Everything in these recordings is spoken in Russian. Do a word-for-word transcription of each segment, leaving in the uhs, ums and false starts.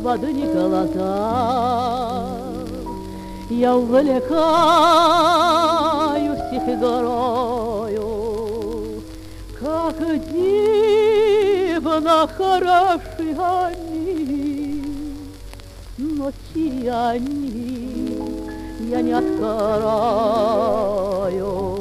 в одни глаза. Я увлекаюсь их игрою, как дивно хороши они, но чьи они, я не открою.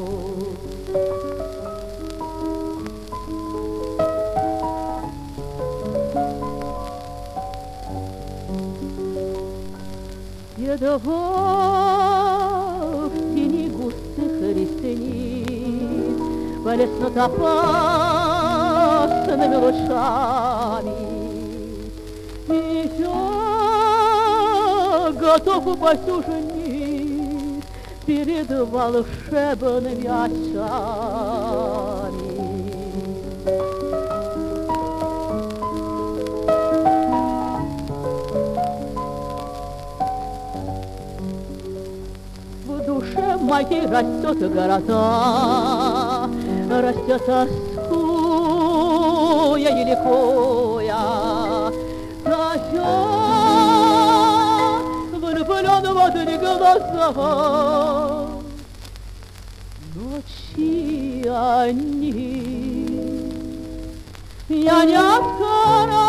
Едва в тени густых ресниц блеснут опасными лучами, и я готов упасть уже низ перед волшебными очами. В душе моей растет гроза, растет тоскуя и ликуя. Тащат влюблен в одни глаза, но чьи они, я не открою.